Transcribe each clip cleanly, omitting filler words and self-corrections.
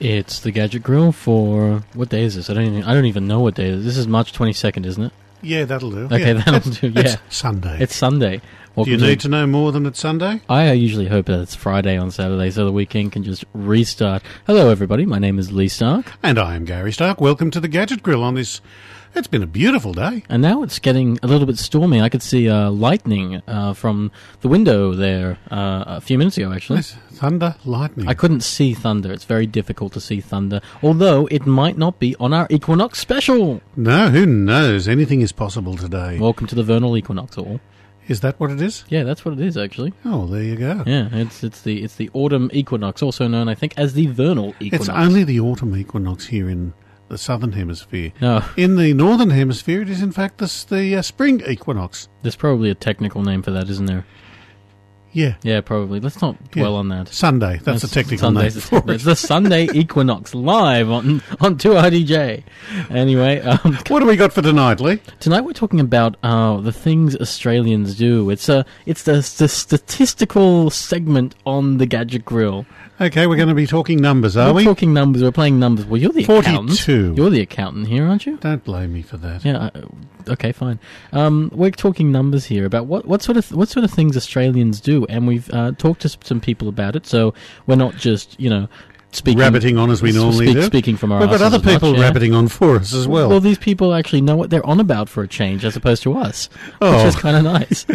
It's the Gadget Grill for... What day is this? I don't even know what day it is. This is March 22nd, isn't it? Yeah, that'll do. Okay, that'll do, yeah. It's Sunday. It's Sunday. Do you need to know more than it's Sunday? I usually hope that it's Friday on Saturday so the weekend can just restart. Hello, everybody. My name is Lee Stark. And I am Gary Stark. Welcome to the Gadget Grill on this... It's been a beautiful day. And now it's getting a little bit stormy. I could see lightning from the window there a few minutes ago, actually. Yes, thunder, lightning. I couldn't see thunder. It's very difficult to see thunder. Although it might not be on our Equinox special. No, who knows? Anything is possible today. Welcome to the vernal equinox, all. Is that what it is? Yeah, that's what it is, actually. Oh, there you go. Yeah, it's the autumn equinox, also known, I think, as the vernal equinox. It's only the autumn equinox here in the southern hemisphere. No. In the northern hemisphere, it is in fact the spring equinox. There's probably a technical name for that, isn't there? Yeah. Yeah, probably. Let's not dwell on that. Sunday. That's the technical name for it. It's the Sunday equinox live on 2RDJ. Anyway. What do we got for tonight, Lee? Tonight we're talking about the things Australians do. It's the statistical segment on the Gadget Grill. Okay, we're going to be talking numbers, are we? We're talking numbers. We're playing numbers. Well, you're the 42. accountant. You're the accountant here, aren't you? Don't blame me for that. Yeah. Okay, fine. We're talking numbers here about what sort of things Australians do, and we've talked to some people about it. So we're not just speaking, rabbiting on as we normally do. Speaking from our We've got other people rabbiting on for us as well. Well, these people actually know what they're on about for a change, as opposed to us, which is kind of nice.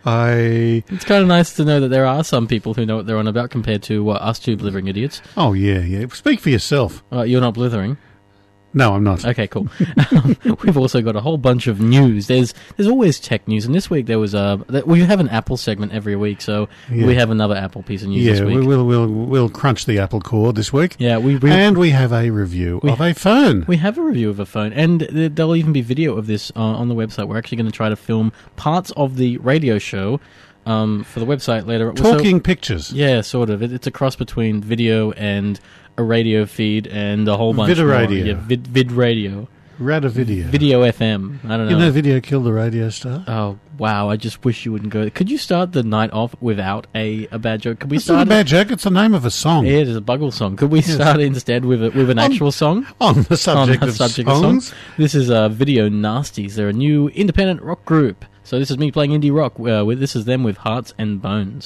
It's kind of nice to know that there are some people who know what they're on about compared to us two blithering idiots. Oh, yeah. Speak for yourself. You're not blithering. No, I'm not. Okay, cool. We've also got a whole bunch of news. There's always tech news, and this week there was we have an Apple segment every week, so we have another Apple piece of news this week. Yeah, we'll crunch the Apple cord this week. Yeah, and we have a review of a phone. We have a review of a phone, and there'll even be video of this on the website. We're actually going to try to film parts of the radio show for the website later. Talking pictures. Yeah, sort of. It's a cross between video and a radio feed and a whole bunch Vid more. Radio. Yeah, vid radio. Rad video. Video FM. I don't know. You know video killed the radio star? Oh, wow. I just wish you wouldn't go. Could you start the night off without a bad joke? Could we It's start not a bad joke. It's the name of a song. Yeah, it is a Buggle song. Could we start instead with an actual song? On the subject of songs? This is Video Nasties. They're a new independent rock group. So this is me playing indie rock. This is them with Hearts and Bones.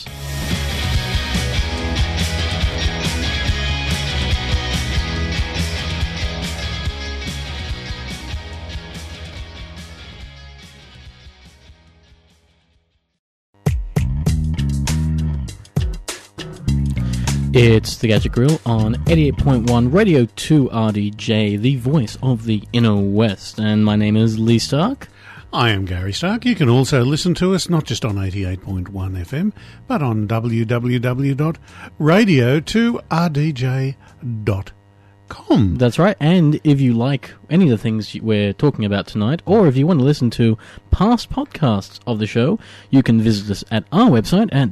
It's the Gadget Grill on 88.1 Radio 2 RDJ, the voice of the Inner West. And my name is Lee Stark. I am Gary Stark. You can also listen to us not just on 88.1 FM, but on www.radio2rdj.com. That's right. And if you like any of the things we're talking about tonight, or if you want to listen to past podcasts of the show, you can visit us at our website at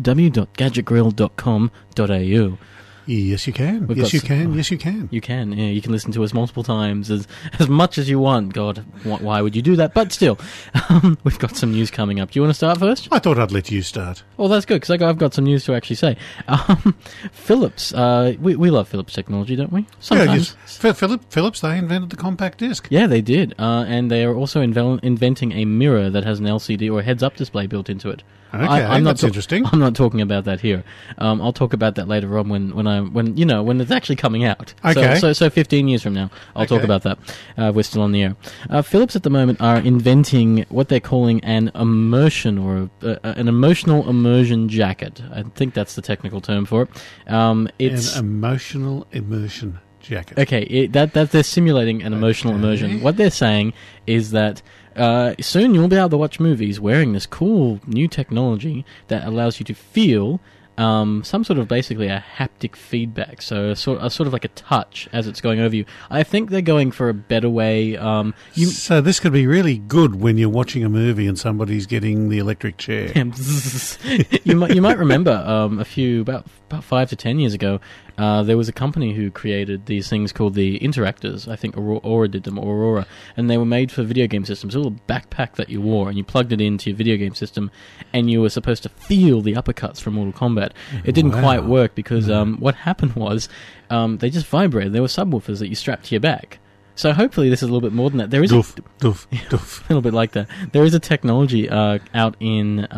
www.gadgetgrill.com.au. Yes, you can. Yes, you can. Yes, you can. You can. Yeah, you can listen to us multiple times, as much as you want. God, why would you do that? But still, we've got some news coming up. Do you want to start first? I thought I'd let you start. Well, that's good, because I've got some news to actually say. Philips, we love Philips technology, don't we? Sometimes. Yeah, Philips, they invented the compact disc. Yeah, they did. And they are also inventing a mirror that has an LCD or a heads-up display built into it. Okay, that's interesting. I'm not talking about that here. I'll talk about that later on when it's actually coming out. Okay. So 15 years from now, I'll talk about that. We're still on the air. Philips at the moment are inventing what they're calling an immersion or an emotional immersion jacket. I think that's the technical term for it. It's an emotional immersion jacket. Okay, that they're simulating an emotional immersion. What they're saying is that soon you'll be able to watch movies wearing this cool new technology that allows you to feel some sort of basically a haptic feedback, so a sort of like a touch as it's going over you. I think they're going for a better way. So this could be really good when you're watching a movie and somebody's getting the electric chair. You might remember about 5 to 10 years ago, there was a company who created these things called the Interactors. I think Aurora did them, Aurora. And they were made for video game systems. A little backpack that you wore, and you plugged it into your video game system, and you were supposed to feel the uppercuts from Mortal Kombat. It didn't quite work because what happened was they just vibrated. There were subwoofers that you strapped to your back. So hopefully this is a little bit more than that. There is doof. a little bit like that. There is a technology out in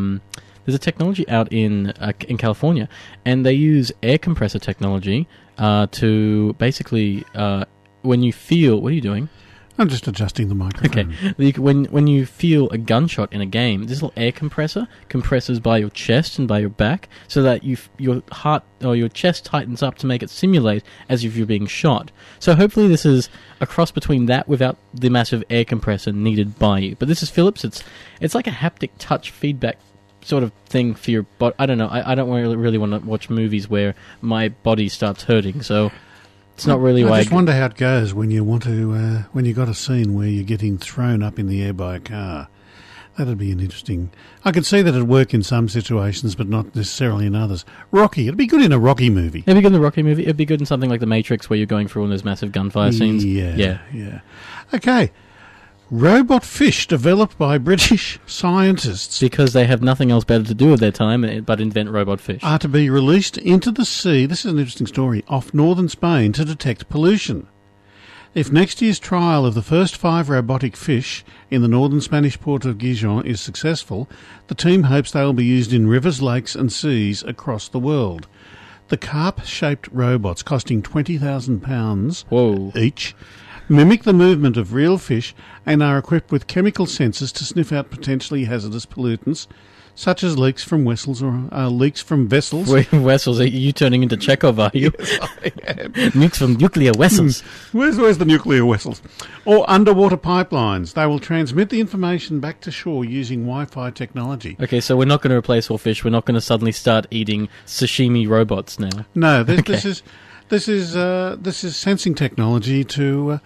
California, and they use air compressor technology to basically when you feel. What are you doing? I'm just adjusting the microphone. Okay. When you feel a gunshot in a game, this little air compressor compresses by your chest and by your back, so that your heart or your chest tightens up to make it simulate as if you're being shot. So hopefully this is a cross between that without the massive air compressor needed by you. But this is Philips. It's like a haptic touch feedback sort of thing for your body. I don't know. I don't really want to watch movies where my body starts hurting. So. It's not really I just wonder how it goes when you want to when you got a scene where you're getting thrown up in the air by a car. That'd be an interesting. I could see that it'd work in some situations, but not necessarily in others. Rocky, it'd be good in a Rocky movie. It'd be good in the Rocky movie. It'd be good in something like The Matrix, where you're going through all those massive gunfire scenes. Yeah. Okay. Robot fish developed by British scientists because they have nothing else better to do with their time but invent robot fish. Are to be released into the sea, this is an interesting story, off northern Spain to detect pollution. If next year's trial of the first 5 robotic fish in the northern Spanish port of Gijón is successful, the team hopes they will be used in rivers, lakes and seas across the world. The carp-shaped robots, costing £20,000 each, mimic the movement of real fish and are equipped with chemical sensors to sniff out potentially hazardous pollutants, such as leaks from vessels Wait, vessels? Are you turning into Chekhov, are you? Yes, I am. Nukes from nuclear vessels. Where's the nuclear vessels? Or underwater pipelines. They will transmit the information back to shore using Wi-Fi technology. Okay, so we're not going to replace all fish. We're not going to suddenly start eating sashimi robots now. No, this is sensing technology to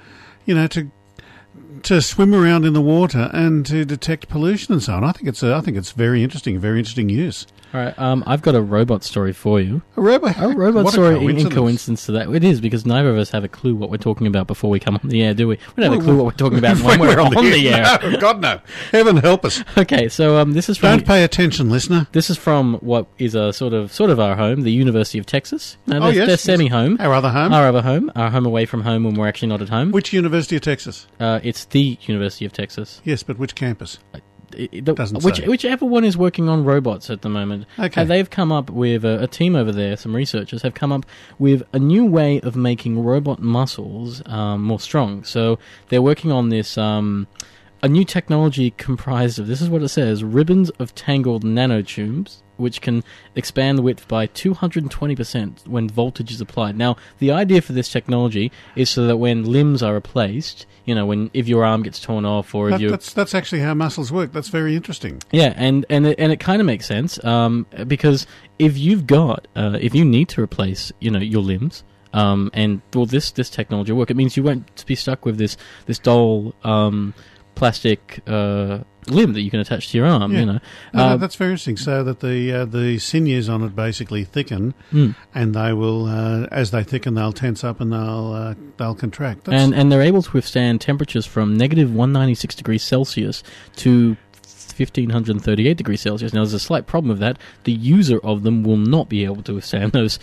swim around in the water and to detect pollution and so on. I think it's very interesting, very interesting use. All right, I've got a robot story for you. A robot story in coincidence to that. It is, because neither of us have a clue what we're talking about before we come on the air, do we? We don't have a clue what we're talking about when we're on the air. No, God, no. Heaven help us. Okay, so this is from... Don't pay attention, listener. This is from what is a sort of our home, the University of Texas. No, they're semi-home. Our other home. Our home away from home when we're actually not at home. Which University of Texas? It's the University of Texas. Yes, but which campus? Whichever one is working on robots at the moment. Okay. They've come up with a team over there, some researchers have come up with a new way of making robot muscles more strong. So they're working on this a new technology comprised of, this is what it says, ribbons of tangled nanotubes, which can expand the width by 220% when voltage is applied. Now, the idea for this technology is so that when limbs are replaced, if your arm gets torn off, or if you... That's actually how muscles work. That's very interesting. Yeah, and it kind of makes sense, because if you need to replace, your limbs, this technology will work. It means you won't be stuck with this dull plastic limb that you can attach to your arm. Yeah. That's very interesting. So that the sinews on it basically thicken, and they will, as they thicken, they'll tense up and they'll contract. And they're able to withstand temperatures from negative 196 degrees Celsius to 1538 degrees Celsius. Now, there's a slight problem with that. The user of them will not be able to withstand those.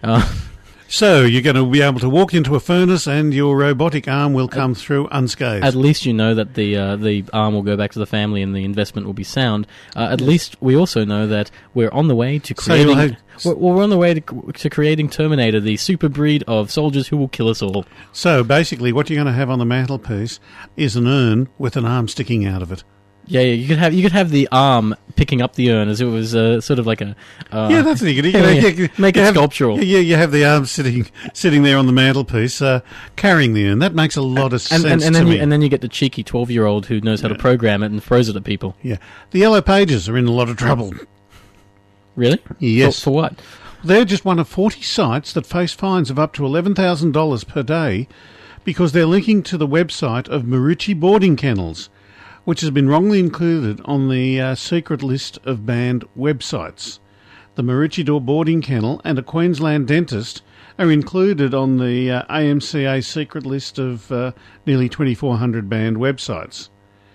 So you're going to be able to walk into a furnace and your robotic arm will come through unscathed. At least you know that the arm will go back to the family and the investment will be sound. At least we also know that we're on the way to creating... we're on the way to creating Terminator, the super breed of soldiers who will kill us all. So basically what you're going to have on the mantelpiece is an urn with an arm sticking out of it. Yeah, you could have the arm picking up the urn as it was sort of like a... that's it. You make it sculptural. You have the arm sitting there on the mantelpiece, carrying the urn. That makes a lot of sense to me. And then you get the cheeky 12-year-old who knows how to program it and throws it at people. Yeah. The Yellow Pages are in a lot of trouble. Really? Yes. For what? They're just one of 40 sites that face fines of up to $11,000 per day because they're linking to the website of Marucci Boarding Kennels, which has been wrongly included on the secret list of banned websites. The Maroochydore Boarding Kennel and a Queensland dentist are included on the AMCA secret list of nearly 2,400 banned websites.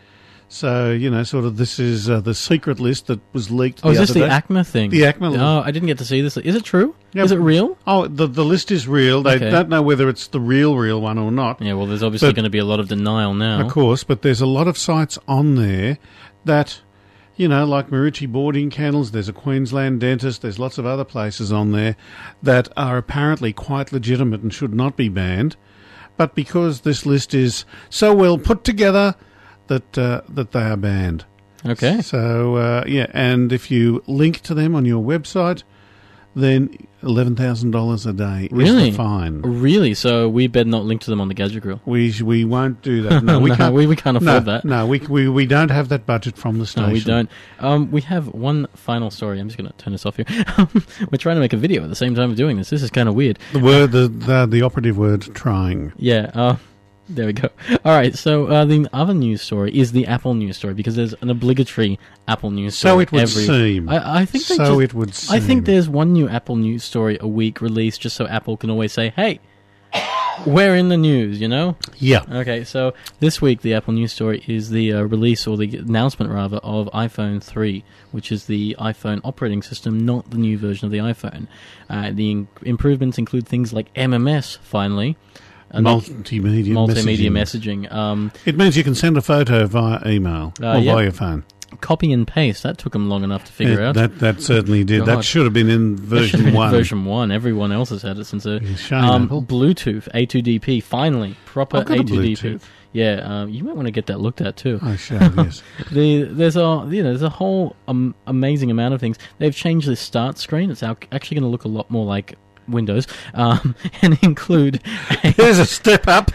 So, you know, sort of this is the secret list that was leaked the Oh, is other this the day. ACMA thing? The ACMA list. Oh, I didn't get to see this. Is it true? Yeah. Is it real? Oh, the list is real. They Okay. don't know whether it's the real one or not. Yeah, well, there's obviously But- going to be a lot of denial now. Of course, but there's a lot of sites on there that, you know, like Marucci Boarding Kennels, there's a Queensland Dentist, there's lots of other places on there that are apparently quite legitimate and should not be banned. But because this list is so well put together that they are banned. Okay. So, yeah, and if you link to them on your website, then $11,000 a day Really? is the fine. Really? So we better not link to them on the Gadget Grill. We won't do that. No, we No, can't. we can't afford that. No, we don't have that budget from the station. No, we don't. We have one final story. I'm just going to turn this off here. We're trying to make a video at the same time of doing this. This is kind of weird. The operative word, trying. Yeah. There we go. All right. So the other news story is the Apple news story because there's an obligatory Apple news story. So it would seem. I think they So just- it would seem. I think there's one new Apple news story a week released just so Apple can always say, "Hey, we're in the news," you know? Yeah. Okay, so this week the Apple news story is the release, or the announcement rather, of iPhone 3, which is the iPhone operating system, not the new version of the iPhone. The improvements include things like MMS, finally. Multimedia messaging. It means you can send a photo via email or yeah. via your phone. Copy and paste, that took them long enough to figure out. That certainly did. God. That should have been in version 1. Version 1. Everyone else has had it since. Shame, Apple. Bluetooth, A2DP, finally. Proper I've got a A2DP. Bluetooth. Yeah, you might want to get that looked at too. I shall, yes. There's a whole amazing amount of things. They've changed the start screen. It's actually going to look a lot more like Windows, and include There's a step up.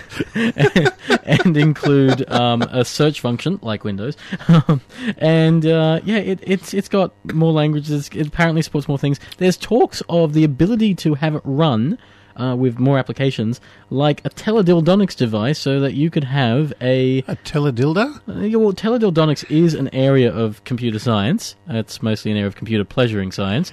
and include a search function like Windows, and it's got more languages. It apparently supports more things. There's talks of the ability to have it run with more applications, like a teledildonics device, so that you could have a teledildo? well, teledildonics is an area of computer science. It's mostly an area of computer pleasuring science.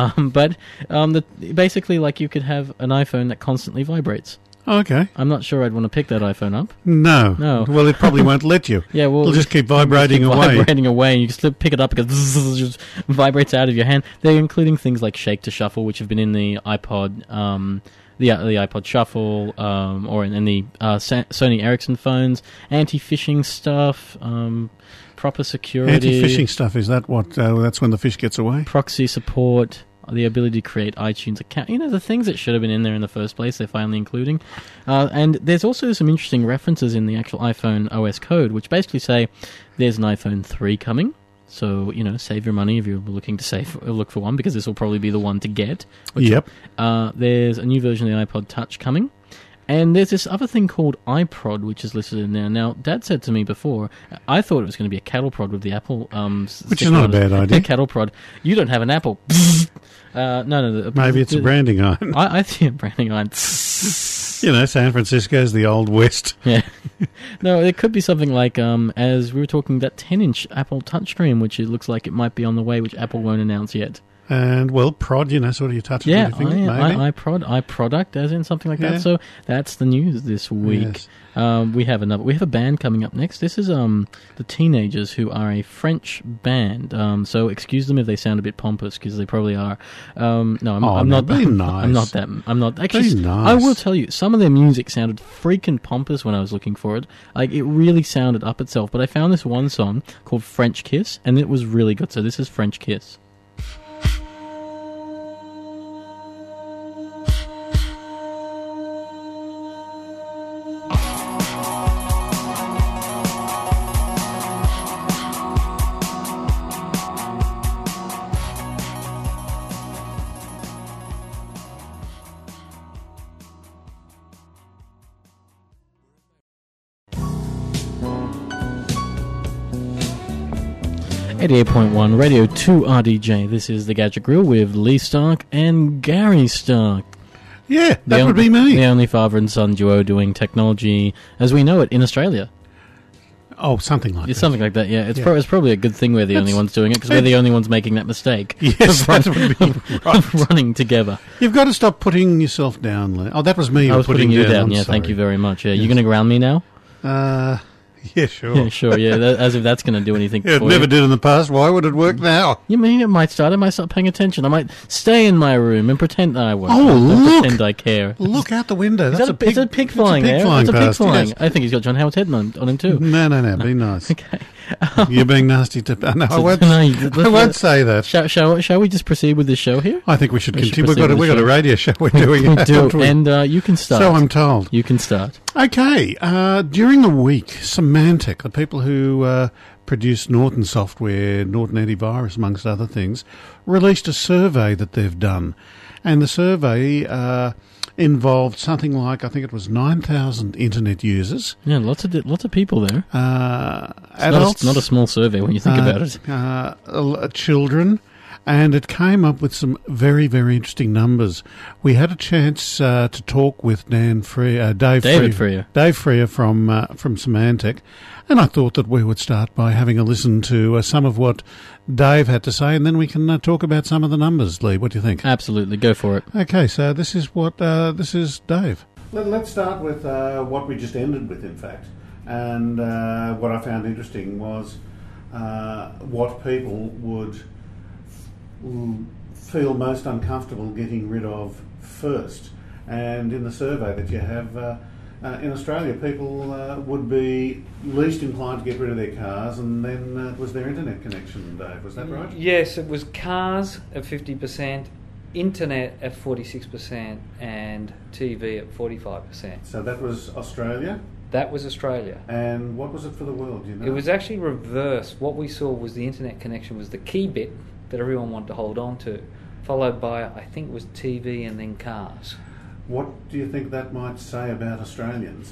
Basically, like, you could have an iPhone that constantly vibrates. Okay. I'm not sure I'd want to pick that iPhone up. No. No. Well, it probably won't let you. Yeah, well, It'll just keep vibrating away. Vibrating away, and you just pick it up, it goes, just vibrates out of your hand. They're including things like Shake to Shuffle, which have been in the iPod, the iPod Shuffle, or in the Sony Ericsson phones, anti-phishing stuff, proper security, Anti-phishing stuff, is that what? That's when the fish gets away? proxy support, the ability to create iTunes account. You know, the things that should have been in there in the first place, they're finally including. And there's also some interesting references in the actual iPhone OS code, which basically say there's an iPhone 3 coming. So, you know, save your money if you're looking to look for one, because this will probably be the one to get. Yep. There's a new version of the iPod Touch coming. And there's this other thing called iProd, which is listed in there. Now, Dad said to me before, I thought it was going to be a cattle prod with the Apple. Which is not a bad idea. Cattle prod. You don't have an Apple. No. Maybe it's a branding iron. I see a branding iron. You know, San Francisco's the Old West. Yeah. No, it could be something like, as we were talking, that 10-inch Apple touchscreen, which it looks like it might be on the way, which Apple won't announce yet. And, well, prod, you know, sort of you touch it with your finger, maybe. iProduct, as in something like Yeah. that. So that's the news this week. Yes. We have a band coming up next. This is the Teenagers, who are a French band. So excuse them if they sound a bit pompous, because they probably are. I'm not. Be nice. I'm not that. I'm not actually. Be nice. I will tell you, some of their music sounded freaking pompous when I was looking for it. Like, it really sounded up itself. But I found this one song called French Kiss, and it was really good. So this is French Kiss. 88.1 Radio 2 RDJ. This is the Gadget Grill with Lee Stark and Gary Stark. Yeah, that would be me. The only father and son duo doing technology as we know it in Australia. Oh, something like It's that. something like that, yeah. It's, Yeah. it's probably a good thing we're the only It's- ones doing it, because we're the only ones making that mistake. Yes, that would be right. Of running together. You've got to stop putting yourself down, Lee. Oh, that was me. I was putting you down, I'm yeah, thank sorry. you very much. Yeah. Yes. You're going to ground me now? Yeah, sure. Yeah, sure, yeah. As if that's going to do anything Yeah, it for never you. did in the past. Why would it work now? You mean it might start? I might start paying attention. I might stay in my room and pretend that I won't. Oh, Don't look! pretend I care. Look out the window. Is That's that is that a pig flying that's a pig there? flying That's a pig past, flying. yes. I think he's got John Howard's head on him too. No. Be nice. Okay. You're being nasty to... No, I won't, No, I won't say that. Shall we just proceed with this show here? I think we should We should continue. proceed with We've the got a show. radio show we're doing. We do, haven't we? and you can start. So I'm told. You can start. Okay, during the week, Symantec, the people who produce Norton software, Norton Antivirus, amongst other things, released a survey that they've done. And the survey involved something like, I think it was 9,000 internet users. Yeah, lots of people there. Adults. Not a small survey when you think about it. Children. And it came up with some very, very interesting numbers. We had a chance to talk with David Freer from Symantec, and I thought that we would start by having a listen to some of what Dave had to say, and then we can talk about some of the numbers. Lee, what do you think? Absolutely, go for it. Okay, so this is Dave. Let's start with what we just ended with, in fact, and what I found interesting was what people would feel most uncomfortable getting rid of first. And in the survey that you have, in Australia, people would be least inclined to get rid of their cars, and then it was their internet connection, Dave. Was that right? Yes, it was cars at 50%, internet at 46%, and TV at 45%. So that was Australia. That was Australia. And what was it for the world, do you know? It was actually reversed. What we saw was the internet connection was the key bit that everyone wanted to hold on to, followed by, I think it was TV and then cars. What do you think that might say about Australians?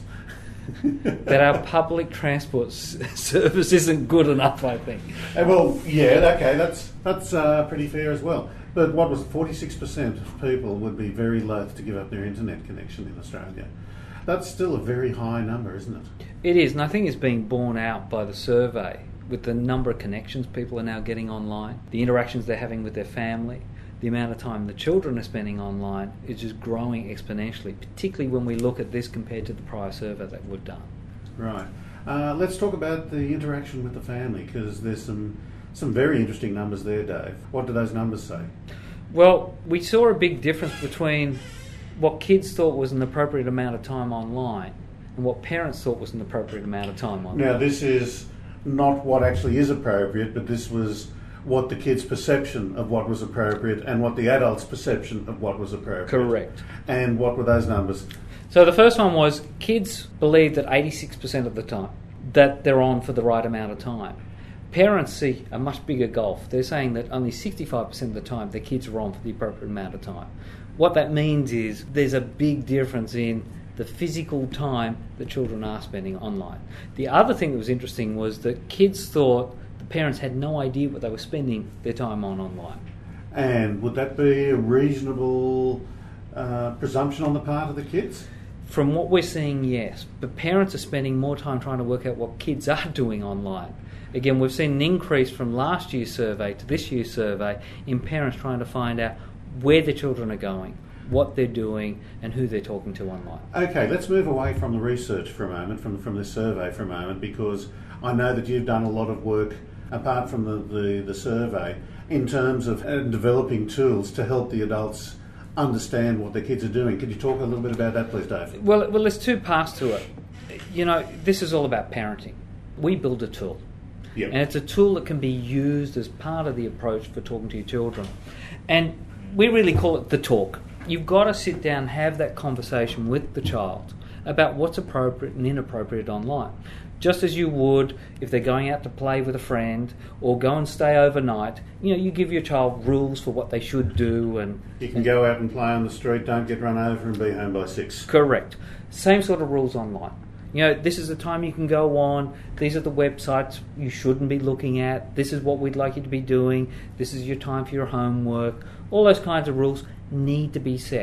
That our public transport service isn't good enough, I think. Well, yeah, okay, that's pretty fair as well. But what was it, 46% of people would be very loath to give up their internet connection in Australia. That's still a very high number, isn't it? It is, and I think it's being borne out by the survey with the number of connections people are now getting online, the interactions they're having with their family, the amount of time the children are spending online is just growing exponentially, particularly when we look at this compared to the prior survey that we've done. Right. Let's talk about the interaction with the family, because there's some very interesting numbers there, Dave. What do those numbers say? Well, we saw a big difference between what kids thought was an appropriate amount of time online and what parents thought was an appropriate amount of time online. Now, this is not what actually is appropriate, but this was what the kids' perception of what was appropriate and what the adults' perception of what was appropriate. Correct. And what were those numbers? So the first one was kids believe that 86% of the time that they're on for the right amount of time. Parents see a much bigger gulf. They're saying that only 65% of the time their kids are on for the appropriate amount of time. What that means is there's a big difference in the physical time that children are spending online. The other thing that was interesting was that kids thought the parents had no idea what they were spending their time on online. And would that be a reasonable presumption on the part of the kids? From what we're seeing, yes. But parents are spending more time trying to work out what kids are doing online. Again, we've seen an increase from last year's survey to this year's survey in parents trying to find out where their children are going, what they're doing, and who they're talking to online. Okay, let's move away from the research for a moment, from this survey for a moment, because I know that you've done a lot of work, apart from the survey, in terms of developing tools to help the adults understand what their kids are doing. Could you talk a little bit about that, please, Dave? Well, there's two parts to it. You know, this is all about parenting. We build a tool. Yep. And it's a tool that can be used as part of the approach for talking to your children. And we really call it the talk. You've got to sit down and have that conversation with the child about what's appropriate and inappropriate online. Just as you would if they're going out to play with a friend or go and stay overnight, you give your child rules for what they should do. And You can go out and play on the street, don't get run over, and be home by 6. Correct. Same sort of rules online. This is the time you can go on, these are the websites you shouldn't be looking at, this is what we'd like you to be doing, this is your time for your homework. All those kinds of rules need to be set.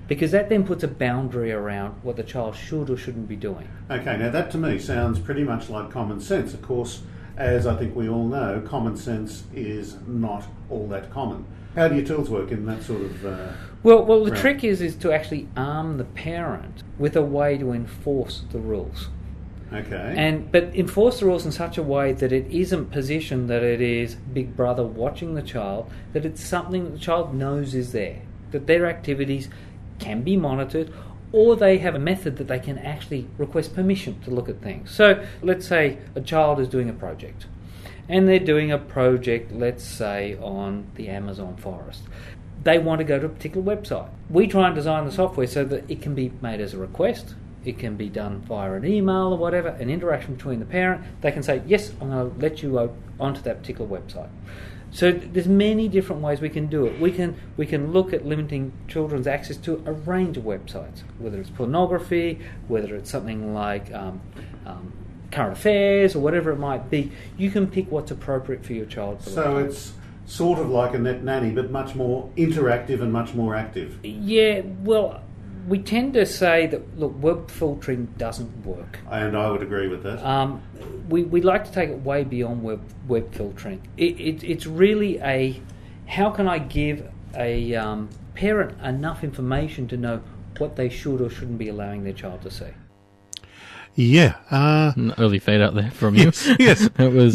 because that then puts a boundary around what the child should or shouldn't be doing. Okay, now that to me sounds pretty much like common sense. Of course, as I think we all know, common sense is not all that common. How do your tools work in that sort of... Well, the realm? trick is to actually arm the parent with a way to enforce the rules. Okay. But enforce the rules in such a way that it isn't positioned that it is Big Brother watching the child, that it's something that the child knows is there, that their activities can be monitored, or they have a method that they can actually request permission to look at things. So let's say a child is doing a project, and they're doing a project, let's say, on the Amazon forest. They want to go to a particular website. We try and design the software so that it can be made as a request. It can be done via an email or whatever, an interaction between the parent. They can say, yes, I'm going to let you onto that particular website. So there's many different ways we can do it. We can look at limiting children's access to a range of websites, whether it's pornography, whether it's something like current affairs or whatever it might be. You can pick what's appropriate for your child. So it's sort of like a net nanny, but much more interactive and much more active. Yeah, well, we tend to say that, look, web filtering doesn't work. And I would agree with that. We like to take it way beyond web filtering. It's really how can I give a parent enough information to know what they should or shouldn't be allowing their child to see. Yeah. An early fade out there from you. Yes. That was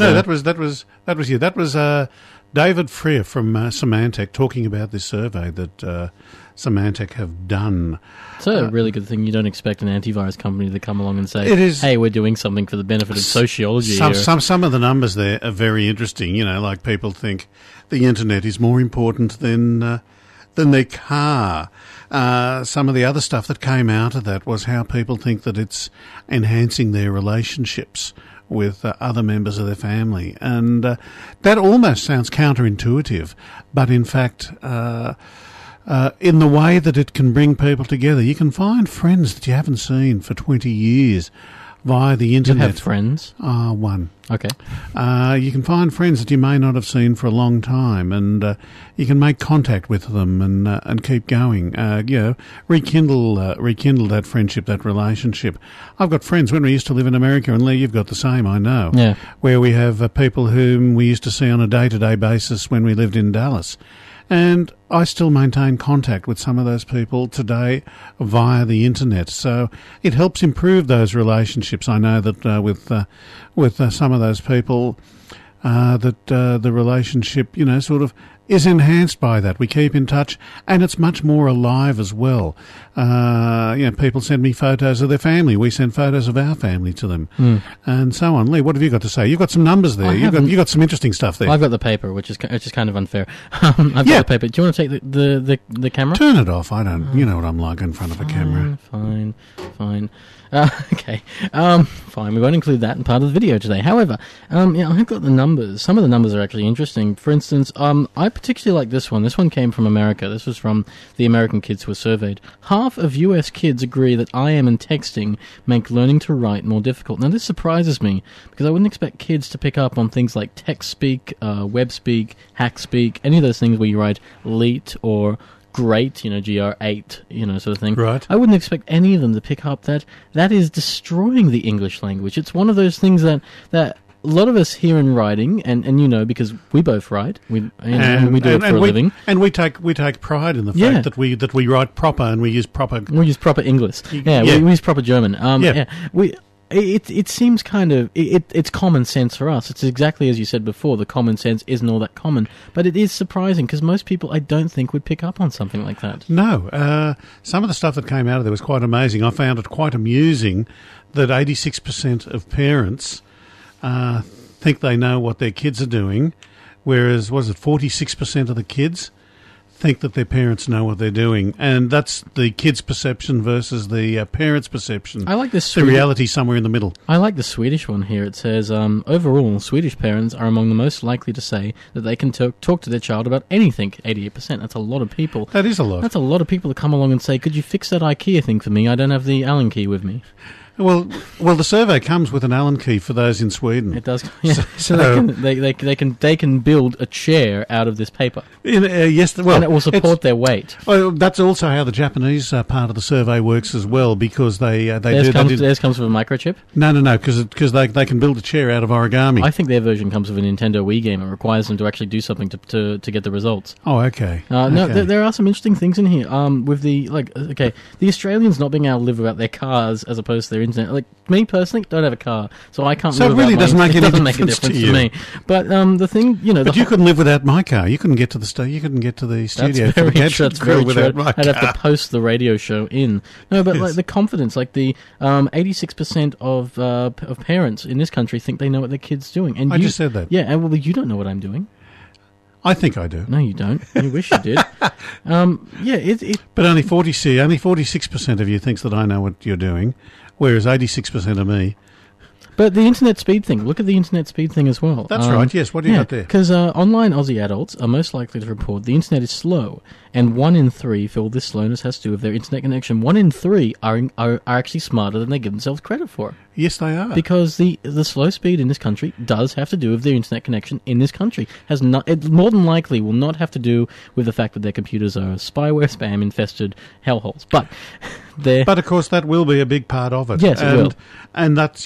you. That was David Freer from Symantec talking about this survey that Symantec have done. It's a really good thing. You don't expect an antivirus company to come along and say, It is- hey, we're doing something for the benefit of sociology. Some of the numbers there are very interesting. You know, like people think the internet is more important than their car. Some of the other stuff that came out of that was how people think that it's enhancing their relationships with other members of their family. And that almost sounds counterintuitive, but in fact, in the way that it can bring people together, you can find friends that you haven't seen for 20 years via the You internet. have friends. One. Okay. You can find friends that you may not have seen for a long time, and you can make contact with them and keep going. Rekindle that friendship, that relationship. I've got friends when we used to live in America, and Lee, you've got the same, I know. Yeah. Where we have people whom we used to see on a day-to-day basis when we lived in Dallas. And I still maintain contact with some of those people today via the internet. So it helps improve those relationships. I know that with some of those people, the relationship, sort of is enhanced by that. We keep in touch, and it's much more alive as well. People send me photos of their family. We send photos of our family to them, and so on. Lee, what have you got to say? You've got some numbers there. You've got some interesting stuff there. I've got the paper, which is kind of unfair. I've got the paper. Do you want to take the camera? Turn it off. I don't. You know what I'm like in front of a camera. Fine. Okay. Fine. We won't include that in part of the video today. However, I've got the numbers. Some of the numbers are actually interesting. For instance, I particularly like this one. This one came from America. This was from the American kids who were surveyed. Half of US kids agree that IM and texting make learning to write more difficult. Now, this surprises me because I wouldn't expect kids to pick up on things like text speak, web speak, hack speak, any of those things where you write leet or great, GR8, sort of thing. Right. I wouldn't expect any of them to pick up that is destroying the English language. It's one of those things that a lot of us hear in writing, and because we both write, we do it for a living, and we take pride in the fact that we write proper and we use proper English. Yeah, we use proper German. It seems kind of it's common sense for us. It's exactly as you said before. The common sense isn't all that common, but it is surprising because most people I don't think would pick up on something like that. No, some of the stuff that came out of there was quite amazing. I found it quite amusing that 86% of parents think they know what their kids are doing, whereas 46% of the kids think that their parents know what they're doing, and that's the kids' perception versus the parents' perception. I like this. The reality somewhere in the middle. I like the Swedish one here. It says, overall, Swedish parents are among the most likely to say that they can talk to their child about anything. 88%. That's a lot of people. That is a lot. That's a lot of people to come along and say, could you fix that IKEA thing for me? I don't have the Allen key with me. Well, the survey comes with an Allen key for those in Sweden. It does. Yeah. So they can build a chair out of this paper. Yes, well, and it will support their weight. Well, that's also how the Japanese part of the survey works as well, because theirs comes with a microchip. No, because they can build a chair out of origami. I think their version comes with a Nintendo Wii game and requires them to actually do something to get the results. Oh, okay. No, there are some interesting things in here. With the the Australians not being able to live without their cars as opposed to their internet. Like me personally, don't have a car, so I can't. So live it really without doesn't make any make a difference to you. to me. But the thing, but you couldn't live without my car. You couldn't get to the You couldn't get to the studio. That's very true. That's very without true. my I'd car. have to post the radio show in. No, but like the confidence, like the 86% of parents in this country think they know what their kid's doing. And I just said that. Yeah, and well, you don't know what I'm doing. I think I do. No, you don't. You wish you did. But only 46% of you thinks that I know what you're doing, whereas 86% of me. But the internet speed thing, look at the internet speed thing as well. That's right, yes. What do you got there? Because online Aussie adults are most likely to report the internet is slow, and 1 in 3 feel this slowness has to do with their internet connection. 1 in 3 are actually smarter than they give themselves credit for. Yes, they are. Because the slow speed in this country does have to do with their internet connection in this country. It more than likely will not have to do with the fact that their computers are spyware, spam-infested hellholes. But of course, that will be a big part of it. Yes, it will. And that's,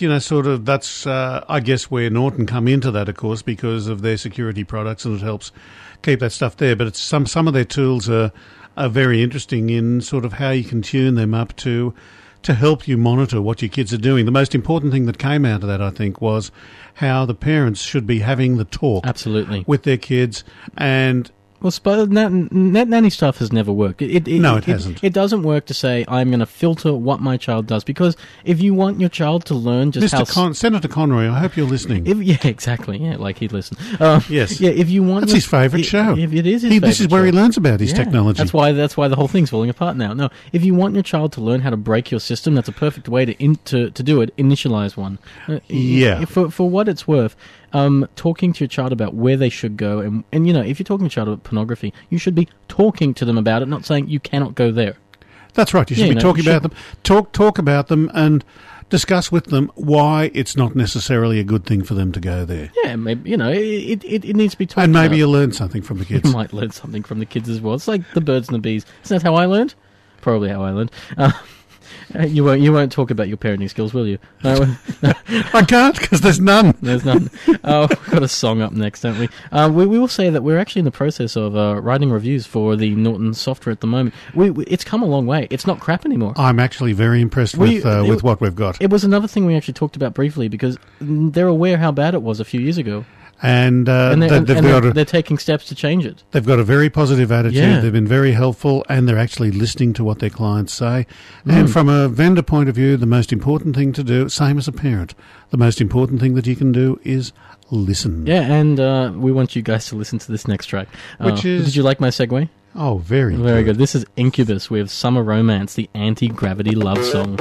I guess, where Norton come into that, of course, because of their security products, and it helps keep that stuff there. But it's some of their tools are very interesting in sort of how you can tune them up to help you monitor what your kids are doing. The most important thing that came out of that, I think, was how the parents should be having the talk with their kids. And well, net nanny stuff has never worked. It hasn't. It doesn't work to say, I'm going to filter what my child does, because if you want your child to learn just Senator Conroy, I hope you're listening. Yeah, exactly. Yeah, like he'd listen. Yes. Yeah, if you want... That's his favourite show. If it is his favourite This is where show. he learns about his technology. That's why the whole thing's falling apart now. No, if you want your child to learn how to break your system, that's a perfect way to do it. Initialize one. For what it's worth, talking to your child about where they should go, and if you're talking to your child about pornography, you should be talking to them about it, not saying you cannot go there. That's right. You should be talking about them. Talk about them and discuss with them why it's not necessarily a good thing for them to go there. Yeah, maybe it needs to be talked about. And maybe you'll learn something from the kids. You might learn something from the kids as well. It's like the birds and the bees. Isn't that how I learned? Probably how I learned. You won't talk about your parenting skills, will you? I can't, because there's none. There's none. Oh, we've got a song up next, don't we? We will say that we're actually in the process of writing reviews for the Norton software at the moment. It's come a long way. It's not crap anymore. I'm actually very impressed with what we've got. It was another thing we actually talked about briefly, because they're aware how bad it was a few years ago. And they're taking steps to change it. They've got a very positive attitude. Yeah. They've been very helpful, and they're actually listening to what their clients say. And from a vendor point of view, the most important thing to do, same as a parent, the most important thing that you can do is listen. Yeah, and we want you guys to listen to this next track. Did you like my segue? Oh, very good. This is Incubus with Summer Romance, the anti-gravity love song.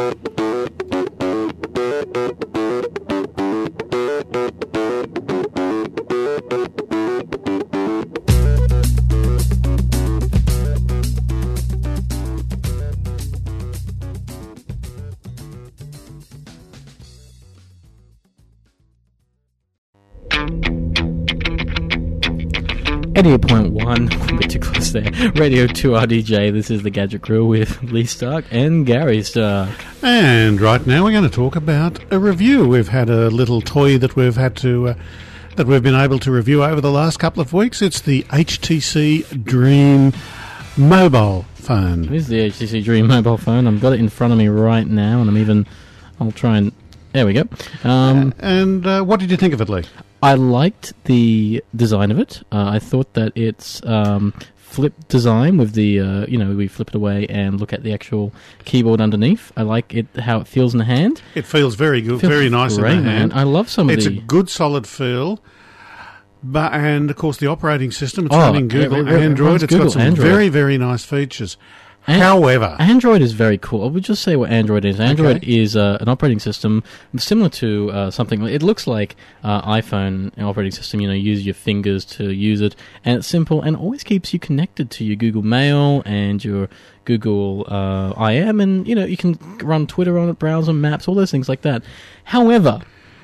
.1, a bit too close there. Radio 2RDJ, this is the Gadget Crew with Lee Stark and Gary Stark. And right now we're going to talk about a review. We've had a little toy that we've been able to review over the last couple of weeks. It's the HTC Dream mobile phone. This is the HTC Dream mobile phone. I've got it in front of me right now, and I'll try and... There we go. What did you think of it, Lee? I liked the design of it. I thought that it's flip design with the, we flip it away and look at the actual keyboard underneath. I like it, how it feels in the hand. It feels very good, very nice in the hand. I love some of It's a good, solid feel. And, of course, the operating system, it's running Google Android. It's got some very, very nice features. However, Android is very cool. I would just say what Android is. Android is an operating system similar to something. It looks like iPhone operating system. You use your fingers to use it, and it's simple and always keeps you connected to your Google Mail and your Google IM, and you can run Twitter on it, browse on maps, all those things like that. However,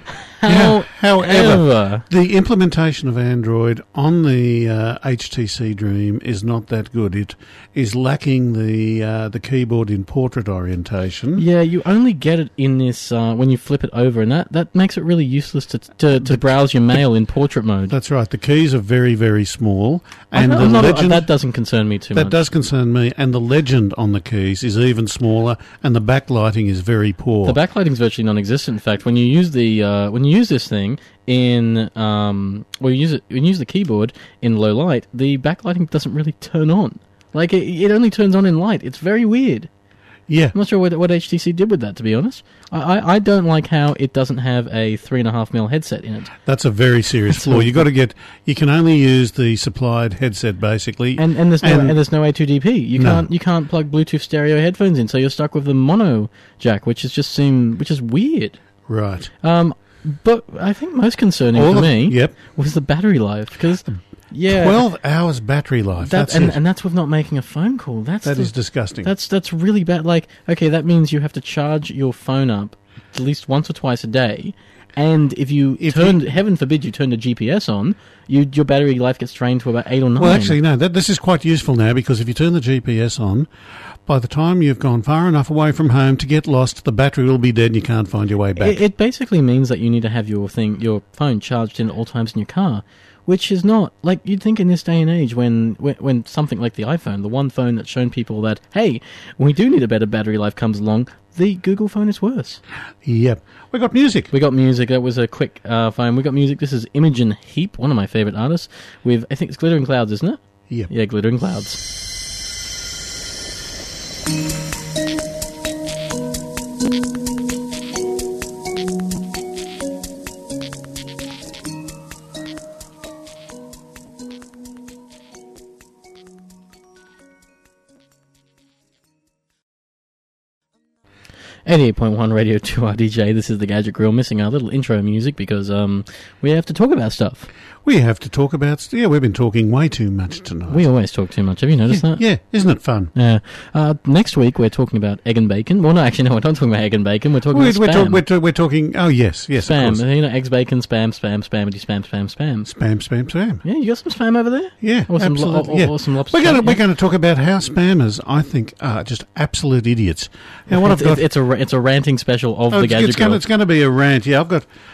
the implementation of Android on the HTC Dream is not that good. It is lacking the keyboard in portrait orientation. Yeah, you only get it in this when you flip it over, and that makes it really useless to browse your mail in portrait mode. That's right. The keys are very, very small, and that doesn't concern me too much. That does concern me, and the legend on the keys is even smaller, and the backlighting is very poor. The backlighting is virtually non-existent. In fact, when you use this thing in when you use the keyboard in low light, the backlighting doesn't really turn on. Like it only turns on in light. It's very weird. Yeah, I'm not sure what HTC did with that, to be honest. I don't like how it doesn't have a 3.5mm headset in it. That's a very serious flaw. You can only use the supplied headset basically, and there's no A2DP. You can't plug Bluetooth stereo headphones in, so you're stuck with the mono jack, which is weird. Right. But I think most concerning for me was the battery life, because 12 hours battery life. That's with not making a phone call. That is disgusting. That's really bad. Like, okay, that means you have to charge your phone up at least once or twice a day, and if heaven forbid you turn the GPS on, your battery life gets drained to about 8 or 9. Well, actually, no. This is quite useful now, because if you turn the GPS on, by the time you've gone far enough away from home to get lost, the battery will be dead and you can't find your way back. It basically means that you need to have your phone charged in at all times in your car, which is not, like, you'd think in this day and age when something like the iPhone, the one phone that's shown people that, hey, we do need a better battery life comes along, the Google phone is worse. Yep. We got music. That was a quick phone. We got music. This is Imogen Heap, one of my favourite artists, with, I think it's Glittering Clouds, isn't it? Yep. Yeah, Glittering Clouds. 88.1 Radio 2RDJ, this is the Gadget Grill, missing our little intro music because we have to talk about stuff. We have to talk about... Yeah, we've been talking way too much tonight. We always talk too much. Have you noticed that? Yeah, isn't it fun? Yeah. Next week we're talking about egg and bacon. Well, no, actually, no, we're not talking about egg and bacon. We're talking about spam. We're talking... Oh, yes, spam. Of course. Eggs, bacon, spam, spammity, spam. Spam. Yeah, you got some spam over there? Yeah, or some absolutely. Or some lobster. We're going to talk about how spammers, I think, are just absolute idiots. Now, what it's a ranting special of the Gadget Grill. It's going to be a rant. Yeah,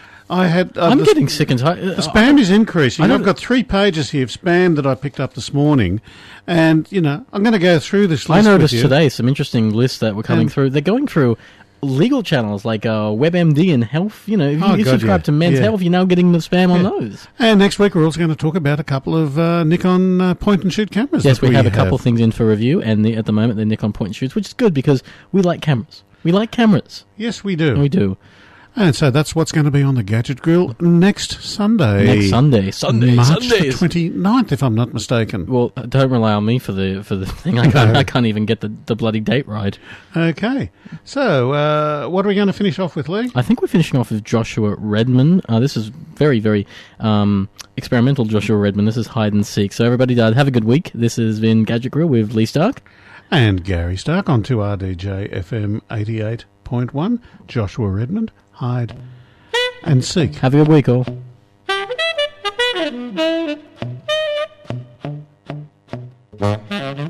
I'm getting sick and tired. The spam is increasing. I've got 3 pages here of spam that I picked up this morning, and I'm going to go through this list. I noticed today some interesting lists that were coming through. They're going through legal channels like WebMD and Health. If you subscribe to Men's Health, you're now getting the spam on those. And next week we're also going to talk about a couple of Nikon point-and-shoot cameras. Yes, we have a couple of things in for review, and at the moment they're Nikon point-and-shoots, which is good because we like cameras. We like cameras. Yes, we do. We do. And so that's what's going to be on the Gadget Grill next Sunday. March the 29th, if I'm not mistaken. Well, don't rely on me for the thing. I can't even get the bloody date right. Okay. So, what are we going to finish off with, Lee? I think we're finishing off with Joshua Redman. This is very, very experimental Joshua Redman. This is Hide and Seek. So everybody, have a good week. This has been Gadget Grill with Lee Stark. And Gary Stark on 2RDJ FM 88.1. Joshua Redmond. Hide and Seek. Have a good week, all.